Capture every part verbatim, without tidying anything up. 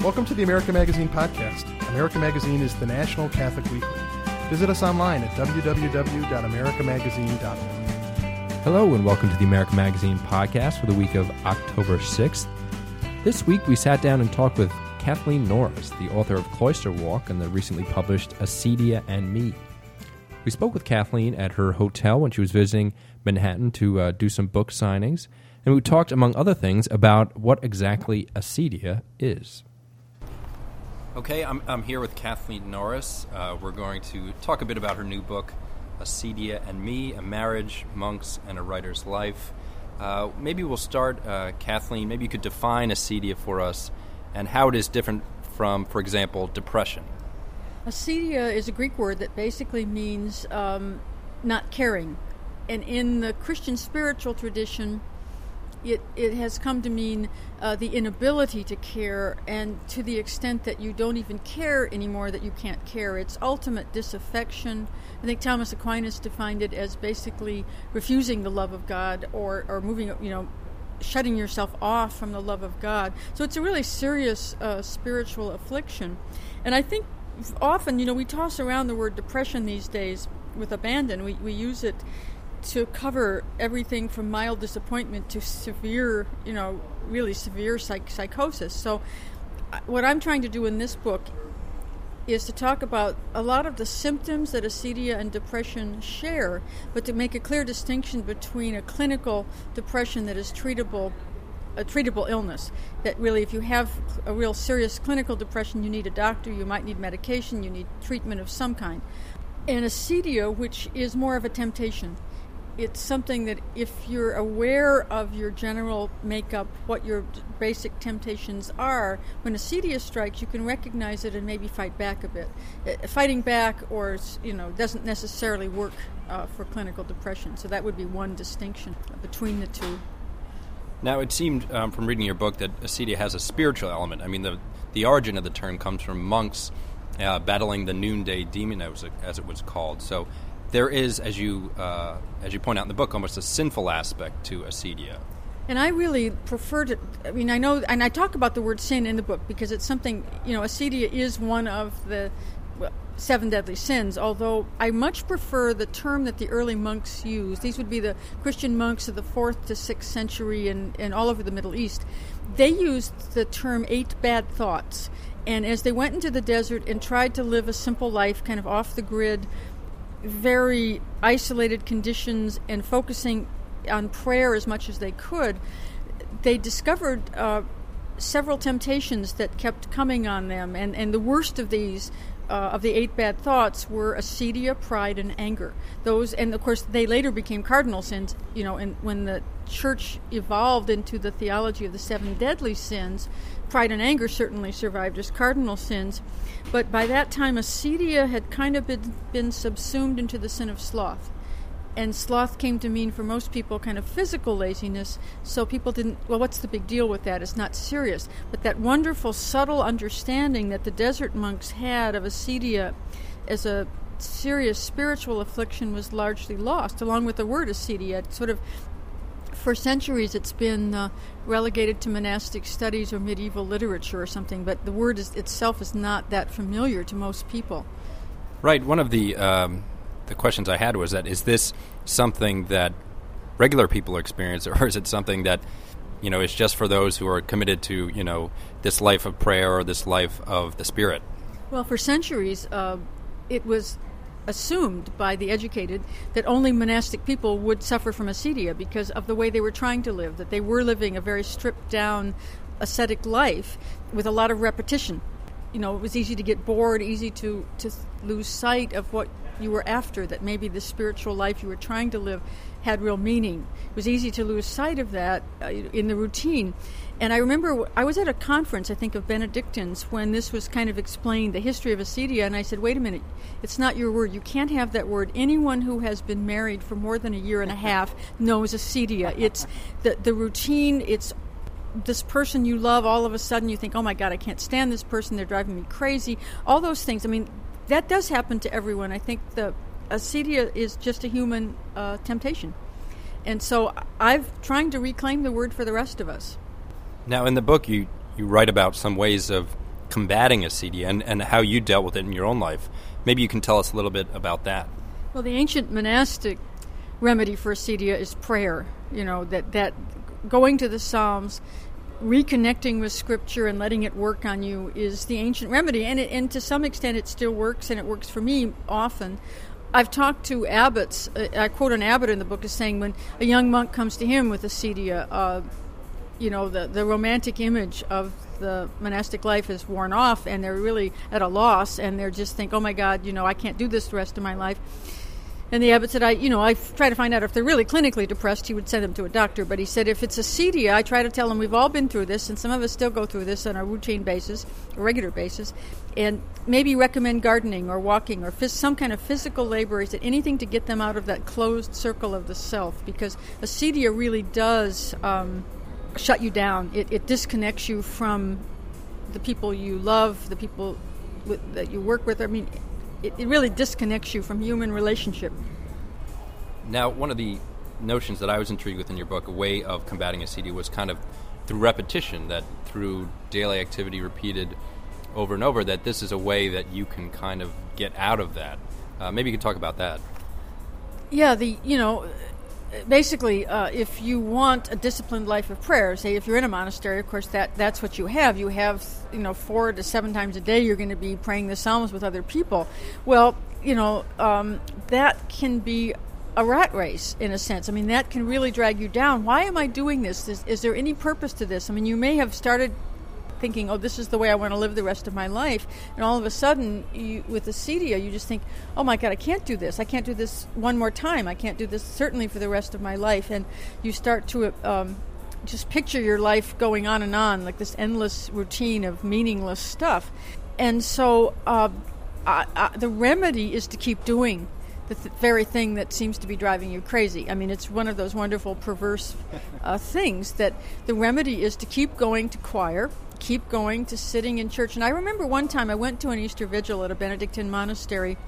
Welcome to the America Magazine podcast. America Magazine is the national Catholic weekly. Visit us online at w w w dot america magazine dot org. Hello and welcome to the America Magazine podcast for the week of October sixth. This week we sat down and talked with Kathleen Norris, the author of Cloister Walk and the recently published Acedia and Me. We spoke with Kathleen at her hotel when she was visiting Manhattan to uh, do some book signings, and we talked, among other things, about what exactly acedia is. Okay, I'm, I'm here with Kathleen Norris. Uh, we're going to talk a bit about her new book, Acedia and Me, A Marriage, Monks, and a Writer's Life. Uh, maybe we'll start, uh, Kathleen, maybe you could define acedia for us and how it is different from, for example, depression. Acedia is a Greek word that basically means um, not caring. And in the Christian spiritual tradition, It, it has come to mean uh, the inability to care, and to the extent that you don't even care anymore, that you can't care. It's ultimate disaffection. I think Thomas Aquinas defined it as basically refusing the love of God, or, or moving, you know, shutting yourself off from the love of God. So it's a really serious uh, spiritual affliction. And I think often, you know, we toss around the word depression these days with abandon. We, we use it to cover everything from mild disappointment to severe, you know, really severe psych- psychosis. So what I'm trying to do in this book is to talk about a lot of the symptoms that acedia and depression share, but to make a clear distinction between a clinical depression that is treatable, a treatable illness, that really if you have a real serious clinical depression, you need a doctor, you might need medication, you need treatment of some kind. And acedia, which is more of a temptation. It's something that if you're aware of your general makeup, what your basic temptations are, when acedia strikes, you can recognize it and maybe fight back a bit. Uh, fighting back, or you know, doesn't necessarily work uh, for clinical depression. So that would be one distinction between the two. Now, it seemed um, from reading your book that acedia has a spiritual element. I mean, the the origin of the term comes from monks uh, battling the noonday demon, as it, as it was called. So there is, as you uh, as you point out in the book, almost a sinful aspect to acedia. And I really prefer to, I mean, I know, and I talk about the word sin in the book because it's something, you know, acedia is one of the well, seven deadly sins, although I much prefer the term that the early monks used. These would be the Christian monks of the fourth to sixth century and, and all over the Middle East. They used the term eight bad thoughts. And as they went into the desert and tried to live a simple life, kind of off the grid, very isolated conditions, and focusing on prayer as much as they could, they discovered uh, several temptations that kept coming on them. And, and the worst of these, uh, of the eight bad thoughts, were acedia, pride, and anger. Those, and of course, they later became cardinal sins. You know, and when the church evolved into the theology of the seven deadly sins, pride and anger certainly survived as cardinal sins. But by that time, acedia had kind of been, been subsumed into the sin of sloth. And sloth came to mean, for most people, kind of physical laziness. So people didn't, well, what's the big deal with that? It's not serious. But that wonderful, subtle understanding that the desert monks had of acedia as a serious spiritual affliction was largely lost, along with the word acedia. It sort of, for centuries, it's been uh, relegated to monastic studies or medieval literature or something, but the word is, itself is not that familiar to most people. Right. One of the um, the questions I had was that, is this something that regular people experience, or is it something that, you know, is just for those who are committed to, you know, this life of prayer or this life of the Spirit? Well, for centuries, uh, it was assumed by the educated that only monastic people would suffer from acedia because of the way they were trying to live, that they were living a very stripped-down ascetic life with a lot of repetition. You know, it was easy to get bored, easy to, to lose sight of what you were after, that maybe the spiritual life you were trying to live had real meaning. It was easy to lose sight of that uh, in the routine. And I remember I was at a conference, I think, of Benedictines when this was kind of explained, the history of acedia, and I said, wait a minute, it's not your word. You can't have that word. Anyone who has been married for more than a year and a half knows acedia. It's the, the routine, it's this person you love, all of a sudden you think, oh my God, I can't stand this person, they're driving me crazy. All those things, I mean, that does happen to everyone. I think the acedia is just a human uh, temptation. And so I'm trying to reclaim the word for the rest of us. Now, in the book, you, you write about some ways of combating acedia and, and how you dealt with it in your own life. Maybe you can tell us a little bit about that. Well, the ancient monastic remedy for acedia is prayer. You know, that, that going to the Psalms, reconnecting with Scripture and letting it work on you is the ancient remedy. And, it, and to some extent it still works, and it works for me often. I've talked to abbots. Uh, I quote an abbot in the book as saying when a young monk comes to him with acedia, uh, you know, the, the romantic image of the monastic life is worn off, and they're really at a loss, and they're just think, oh my God, you know, I can't do this the rest of my life. And the abbot said, I, you know, I try to find out if they're really clinically depressed. He would send them to a doctor. But he said, if it's acedia, I try to tell them we've all been through this, and some of us still go through this on a routine basis, a regular basis, and maybe recommend gardening or walking or phys- some kind of physical labor. He said anything to get them out of that closed circle of the self, because acedia really does um, shut you down. It, it disconnects you from the people you love, the people with, that you work with. I mean, It, it really disconnects you from human relationship. Now, one of the notions that I was intrigued with in your book, a way of combating acedia, was kind of through repetition, that through daily activity repeated over and over, that this is a way that you can kind of get out of that. Uh, maybe you could talk about that. Yeah, the you know, basically, uh, if you want a disciplined life of prayer, say if you're in a monastery, of course, that, that's what you have. You have, you know, four to seven times a day you're going to be praying the Psalms with other people. Well, you know, um, that can be a rat race, in a sense. I mean, that can really drag you down. Why am I doing this? Is, is there any purpose to this? I mean, you may have started thinking, oh, this is the way I want to live the rest of my life. And all of a sudden, you, with acedia, you just think, oh my God, I can't do this. I can't do this one more time. I can't do this certainly for the rest of my life. And you start to um, just picture your life going on and on, like this endless routine of meaningless stuff. And so uh, I, I, the remedy is to keep doing the th- very thing that seems to be driving you crazy. I mean, it's one of those wonderful perverse uh, things that the remedy is to keep going to choir, keep going to sitting in church. And I remember one time I went to an Easter vigil at a Benedictine monastery,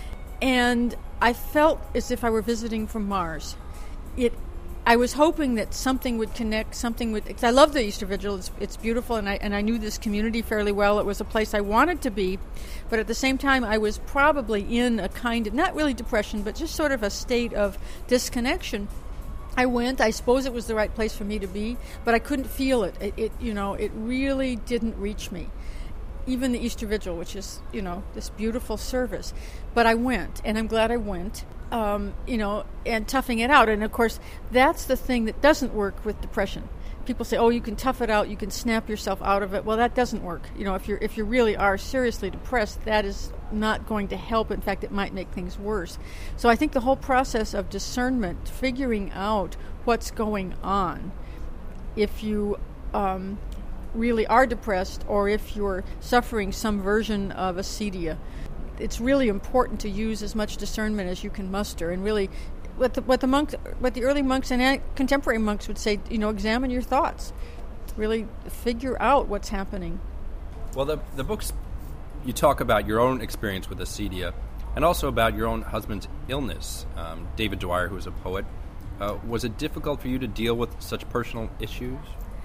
and I felt as if I were visiting from Mars. It, I was hoping that something would connect, something would, because I love the Easter vigil, it's, it's beautiful, and I and I knew this community fairly well. It was a place I wanted to be, but at the same time I was probably in a kind of, not really depression, but just sort of a state of disconnection. I went. I suppose it was the right place for me to be, but I couldn't feel it. It, it you know, it really didn't reach me. Even the Easter Vigil, which is, you know, this beautiful service. But I went, and I'm glad I went, um, you know, and toughing it out. And, of course, that's the thing that doesn't work with depression. People say, oh, you can tough it out, you can snap yourself out of it. Well, that doesn't work. You know, if you're if you really are seriously depressed, that is not going to help. In fact, it might make things worse. So I think the whole process of discernment, figuring out what's going on, if you um, really are depressed or if you're suffering some version of acedia, it's really important to use as much discernment as you can muster, and really what the, what the monks, what the early monks and contemporary monks would say, you know, examine your thoughts, really figure out what's happening. Well, the the books, you talk about your own experience with acedia, and also about your own husband's illness. Um, David Dwyer, who was a poet, uh, was it difficult for you to deal with such personal issues?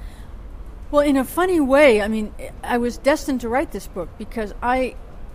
Well, in a funny way, I mean, I was destined to write this book because I,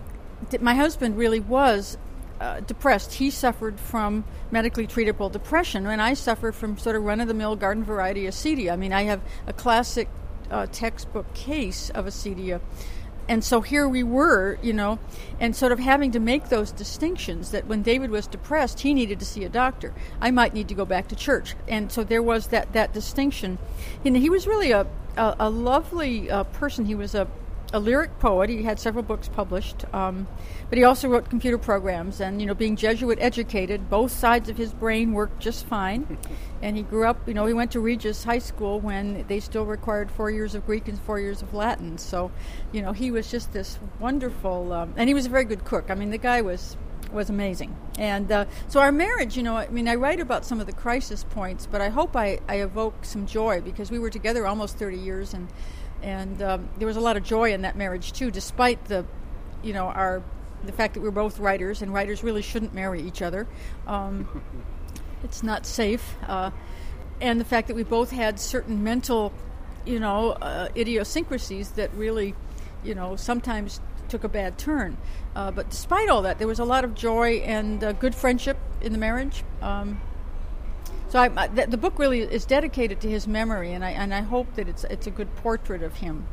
my husband really was Uh, depressed. He suffered from medically treatable depression, and I suffered from sort of run-of-the-mill garden variety acedia. I mean, I have a classic uh, textbook case of acedia. And so here we were, you know, and sort of having to make those distinctions that when David was depressed, he needed to see a doctor. I might need to go back to church. And so there was that, that distinction. And he was really a, a, a lovely uh, person. He was a a lyric poet. He had several books published, um, but he also wrote computer programs. And, you know, being Jesuit educated, both sides of his brain worked just fine. And he grew up, you know, he went to Regis High School when they still required four years of Greek and four years of Latin. So, you know, he was just this wonderful, um, and he was a very good cook. I mean, the guy was was amazing. And uh, so our marriage, you know, I mean, I write about some of the crisis points, but I hope I, I evoke some joy, because we were together almost thirty years, and And um, there was a lot of joy in that marriage too, despite the, you know, our the fact that we're both writers, and writers really shouldn't marry each other. Um, it's not safe, uh, and the fact that we both had certain mental, you know, uh, idiosyncrasies that really you know, sometimes took a bad turn. Uh, but despite all that, there was a lot of joy and uh, good friendship in the marriage. Um, so I, I, the, the book really is dedicated to his memory, and I and I hope that it's it's a good portrait of him.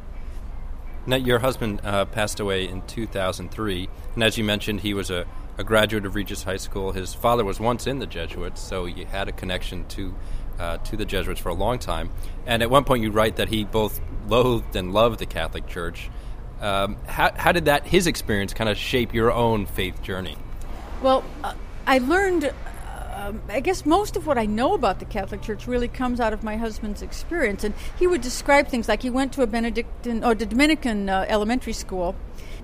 Now, your husband uh, passed away in two thousand three, and as you mentioned, he was a, a graduate of Regis High School. His father was once in the Jesuits, so you had a connection to uh, to the Jesuits for a long time. And at one point, you write that he both loathed and loved the Catholic Church. Um, how, how did that his experience kind of shape your own faith journey? Well, uh, I learned. Uh, I guess most of what I know about the Catholic Church really comes out of my husband's experience, and he would describe things like he went to a Benedictine or the Dominican uh, elementary school,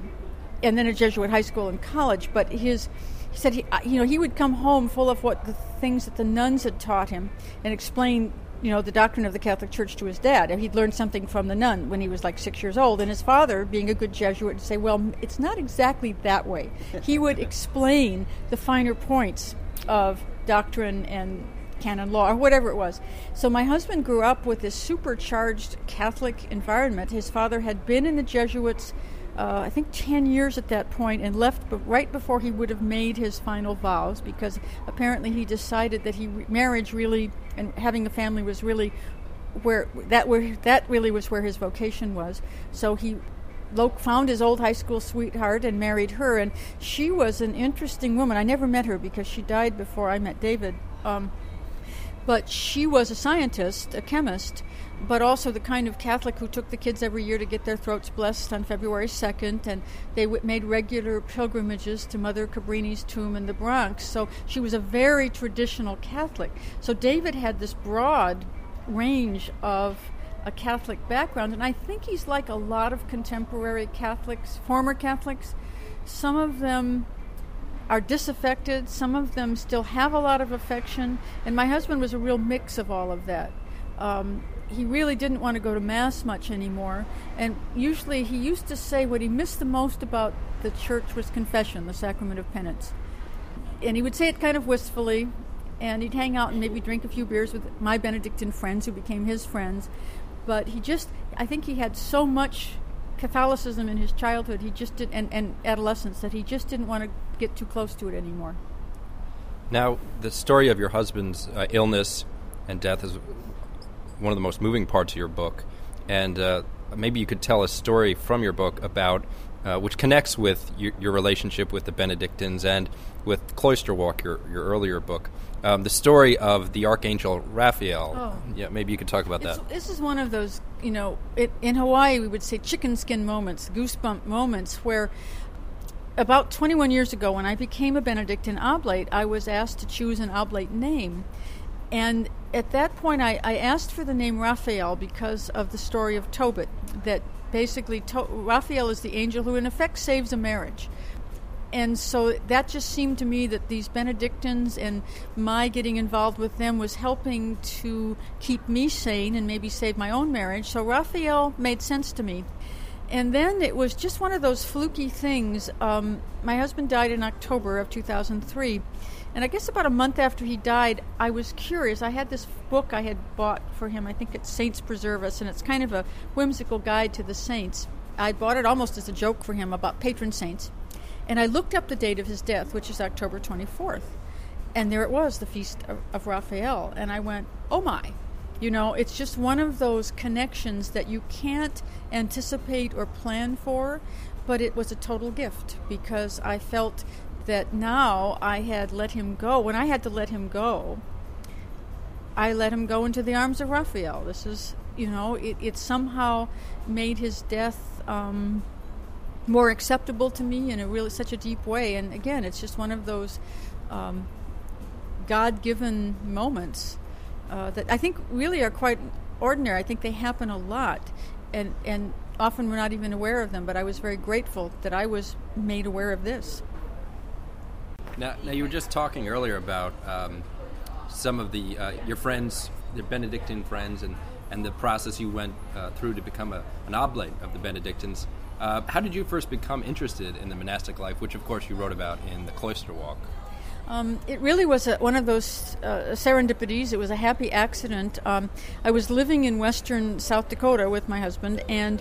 and then a Jesuit high school and college. But his, he said, he, you know, he would come home full of what the things that the nuns had taught him, and explain, you know, the doctrine of the Catholic Church to his dad. And he'd learned something from the nun when he was like six years old. And his father, being a good Jesuit, would say, well, it's not exactly that way. He would explain the finer points of doctrine and canon law, or whatever it was. So my husband grew up with this supercharged Catholic environment. His father had been in the Jesuits, uh, I think, ten years at that point, and left b- right before he would have made his final vows, because apparently he decided that he re- marriage really and having a family was really where that where that really was where his vocation was. So he Loke found his old high school sweetheart and married her, and she was an interesting woman. I never met her because she died before I met David. Um, but she was a scientist, a chemist, but also the kind of Catholic who took the kids every year to get their throats blessed on February second, and they w- made regular pilgrimages to Mother Cabrini's tomb in the Bronx. So she was a very traditional Catholic. So David had this broad range of a Catholic background, and I think he's like a lot of contemporary Catholics, former Catholics. Some of them are disaffected, some of them still have a lot of affection, and my husband was a real mix of all of that. Um, he really didn't want to go to Mass much anymore, and usually he used to say what he missed the most about the church was confession, the sacrament of penance. And he would say it kind of wistfully, and he'd hang out and maybe drink a few beers with my Benedictine friends who became his friends. But he just, I think he had so much Catholicism in his childhood, he just did, and, and adolescence, that he just didn't want to get too close to it anymore. Now, the story of your husband's uh, illness and death is one of the most moving parts of your book. And uh, maybe you could tell a story from your book about, uh, which connects with your, your relationship with the Benedictines and with Cloister Walk, your, your earlier book. Um, the story of the Archangel Raphael. Oh. Yeah, maybe you could talk about It's, that. this is one of those, you know, it, in Hawaii we would say chicken skin moments, goosebump moments, where about twenty-one years ago when I became a Benedictine oblate, I was asked to choose an oblate name. And at that point I, I asked for the name Raphael because of the story of Tobit, that basically to- Raphael is the angel who in effect saves a marriage. And so that just seemed to me that these Benedictines and my getting involved with them was helping to keep me sane and maybe save my own marriage. So Raphael made sense to me. And then it was just one of those fluky things. Um, my husband died in October of two thousand three. And I guess about a month after he died, I was curious. I had this book I had bought for him. I think it's Saints Preserve Us, and it's kind of a whimsical guide to the saints. I bought it almost as a joke for him about patron saints. And I looked up the date of his death, which is October twenty-fourth. And there it was, the Feast of, of Raphael. And I went, oh my. You know, it's just one of those connections that you can't anticipate or plan for, but it was a total gift because I felt that now I had let him go. When I had to let him go, I let him go into the arms of Raphael. This is, you know, it, it somehow made his death um, more acceptable to me in a really such a deep way. And again, it's just one of those um, God-given moments uh, that I think really are quite ordinary. I think they happen a lot, and and often we're not even aware of them. But I was very grateful that I was made aware of this. Now, now you were just talking earlier about um, some of the uh, your friends, your Benedictine friends, and, and the process you went uh, through to become a, an oblate of the Benedictines. Uh, how did you first become interested in the monastic life, which, of course, you wrote about in The Cloister Walk? Um, it really was a, one of those uh, serendipities. It was a happy accident. Um, I was living in western South Dakota with my husband, and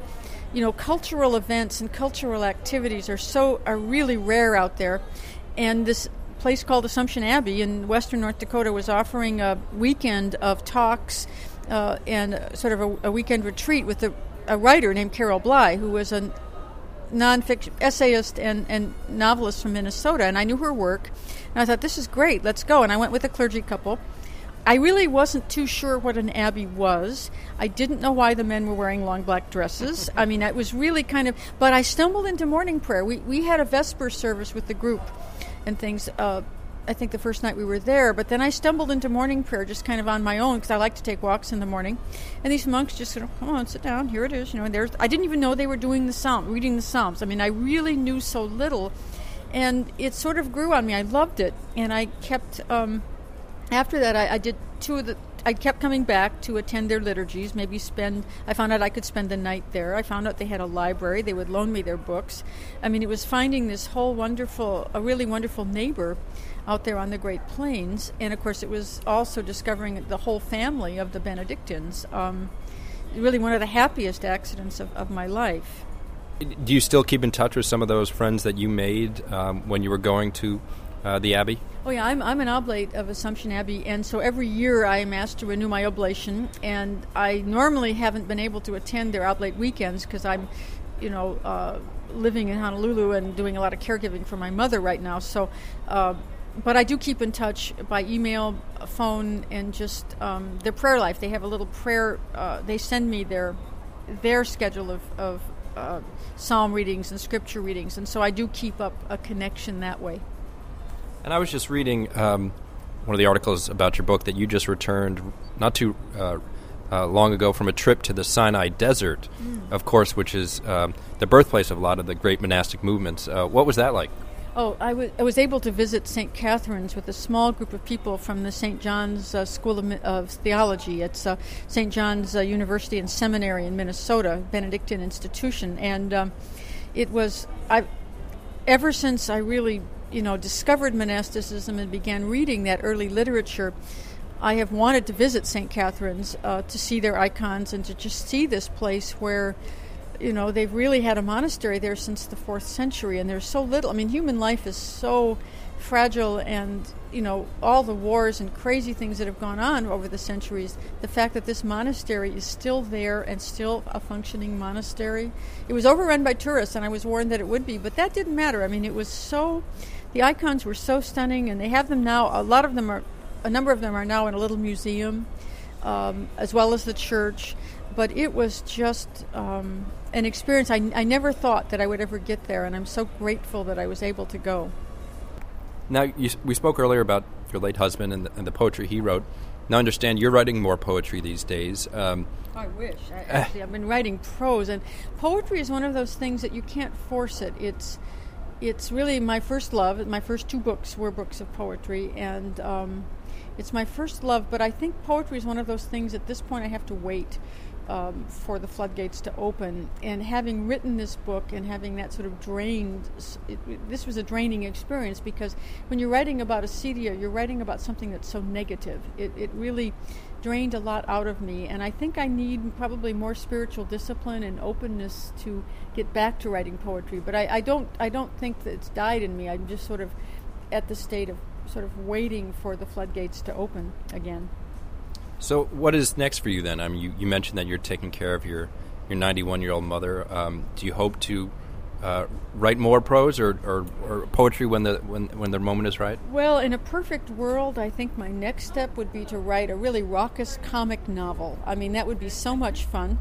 you know, cultural events and cultural activities are so are really rare out there. And this place called Assumption Abbey in western North Dakota was offering a weekend of talks uh, and sort of a, a weekend retreat with a, a writer named Carol Bly, who was a nonfiction essayist and, and novelist from Minnesota. And I knew her work, and I thought, this is great, let's go. And I went with a clergy couple. I really wasn't too sure what an abbey was. I didn't know why the men were wearing long black dresses. I mean, it was really kind of... But I stumbled into morning prayer. We we had a Vesper service with the group and things, uh, I think the first night we were there. But then I stumbled into morning prayer just kind of on my own, because I like to take walks in the morning. And these monks just said, come on, sit down, here it is. You know, and there's, I didn't even know they were doing the psalm, reading the Psalms. I mean, I really knew so little. And it sort of grew on me. I loved it. And I kept... Um, After that, I, I did two of the. I kept coming back to attend their liturgies. Maybe spend. I found out I could spend the night there. I found out they had a library. They would loan me their books. I mean, it was finding this whole wonderful, a really wonderful neighbor out there on the Great Plains, and of course, it was also discovering the whole family of the Benedictines. Um, really, one of the happiest accidents of, of my life. Do you still keep in touch with some of those friends that you made um, when you were going to uh, the Abbey? Oh, yeah, I'm, I'm an oblate of Assumption Abbey, and so every year I am asked to renew my oblation, and I normally haven't been able to attend their oblate weekends because I'm, you know, uh, living in Honolulu and doing a lot of caregiving for my mother right now. So, uh, but I do keep in touch by email, phone, and just um, their prayer life. They have a little prayer, uh, they send me their their schedule of, of uh, psalm readings and scripture readings, and so I do keep up a connection that way. And I was just reading um, one of the articles about your book that you just returned not too uh, uh, long ago from a trip to the Sinai Desert, mm. of course, which is um, the birthplace of a lot of the great monastic movements. Uh, what was that like? Oh, I, w- I was able to visit Saint Catherine's with a small group of people from the Saint John's uh, School of, of Theology. It's uh, Saint John's uh, University and Seminary in Minnesota, Benedictine institution. And um, it was, I, ever since I really... you know, discovered monasticism and began reading that early literature, I have wanted to visit Saint Catherine's uh, to see their icons and to just see this place where, you know, they've really had a monastery there since the fourth century, and there's so little. I mean, human life is so fragile, and, you know, all the wars and crazy things that have gone on over the centuries, the fact that this monastery is still there and still a functioning monastery. It was overrun by tourists, and I was warned that it would be, but that didn't matter. I mean, it was so... The icons were so stunning, and they have them now. A lot of them are, a number of them are now in a little museum, um, as well as the church. But it was just um, an experience. I, I never thought that I would ever get there, and I'm so grateful that I was able to go. Now, you, we spoke earlier about your late husband and the, and the poetry he wrote. Now, I understand you're writing more poetry these days. Um, I wish. I, actually, I've been writing prose, and poetry is one of those things that you can't force it. It's It's really my first love. My first two books were books of poetry, and um, it's my first love, but I think poetry is one of those things at this point I have to wait um, for the floodgates to open. And having written this book and having that sort of drained, it, it, this was a draining experience, because when you're writing about acedia, you're writing about something that's so negative. It, it really drained a lot out of me, and I think I need probably more spiritual discipline and openness to get back to writing poetry. But I, I don't I don't think that it's died in me. I'm just sort of at the state of sort of waiting for the floodgates to open again. So what is next for you then? I mean, you, you mentioned that you're taking care of your, your ninety-one-year-old mother. Um, do you hope to uh, write more prose or, or, or poetry when the when when the moment is right? Well, in a perfect world, I think my next step would be to write a really raucous comic novel. I mean, that would be so much fun.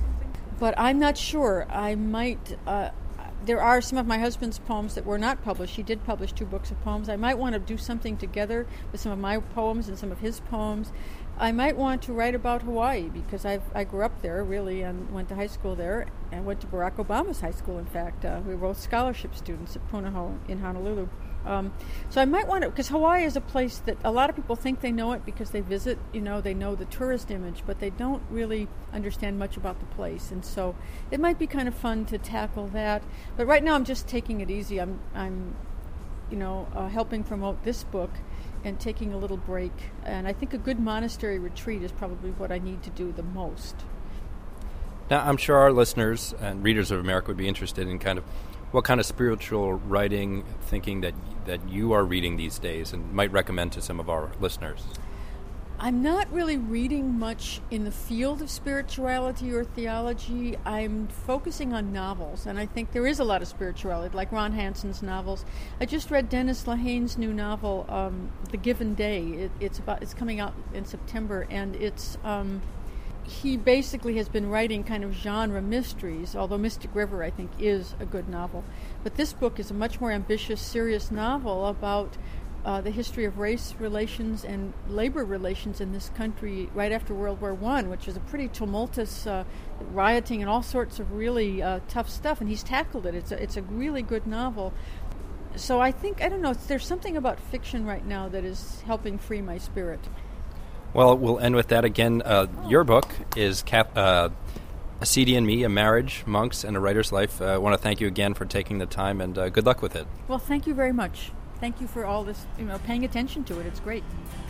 But I'm not sure. I might... Uh, there are some of my husband's poems that were not published. He did publish two books of poems. I might want to do something together with some of my poems and some of his poems. I might want to write about Hawaii, because I've, I grew up there, really, and went to high school there, and went to Barack Obama's high school, in fact. Uh, we were both scholarship students at Punahou in Honolulu. Um, so I might want to, because Hawaii is a place that a lot of people think they know it because they visit, you know, they know the tourist image, but they don't really understand much about the place. And so it might be kind of fun to tackle that. But right now I'm just taking it easy. I'm, I'm you know, uh, helping promote this book and taking a little break. And I think a good monastery retreat is probably what I need to do the most. Now, I'm sure our listeners and readers of America would be interested in kind of what kind of spiritual writing, thinking that that you are reading these days and might recommend to some of our listeners. I'm not really reading much in the field of spirituality or theology. I'm focusing on novels, and I think there is a lot of spirituality, like Ron Hansen's novels. I just read Dennis Lehane's new novel, um, The Given Day. It, it's about it's coming out in September, and it's um, he basically has been writing kind of genre mysteries, although Mystic River, I think, is a good novel. But this book is a much more ambitious, serious novel about Uh, the history of race relations and labor relations in this country right after World War One, which is a pretty tumultuous uh, rioting and all sorts of really uh, tough stuff, and he's tackled it. It's a, it's a really good novel. So I think, I don't know, there's something about fiction right now that is helping free my spirit. Well, we'll end with that again. Uh, your book is Cap- uh, A C D and Me, A Marriage, Monks, and a Writer's Life. Uh, I want to thank you again for taking the time, and uh, good luck with it. Well, thank you very much. Thank you for all this, you know, paying attention to it. It's great.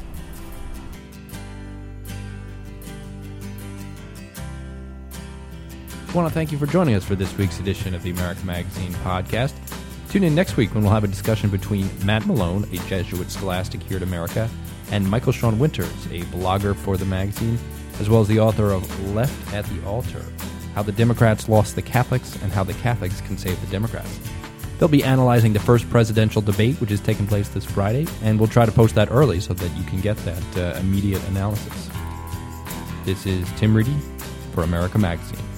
I want to thank you for joining us for this week's edition of the America Magazine podcast. Tune in next week when we'll have a discussion between Matt Malone, a Jesuit scholastic here at America, and Michael Sean Winters, a blogger for the magazine, as well as the author of Left at the Altar, How the Democrats Lost the Catholics and How the Catholics Can Save the Democrats. They'll be analyzing the first presidential debate, which is taking place this Friday, and we'll try to post that early so that you can get that uh, immediate analysis. This is Tim Reedy for America Magazine.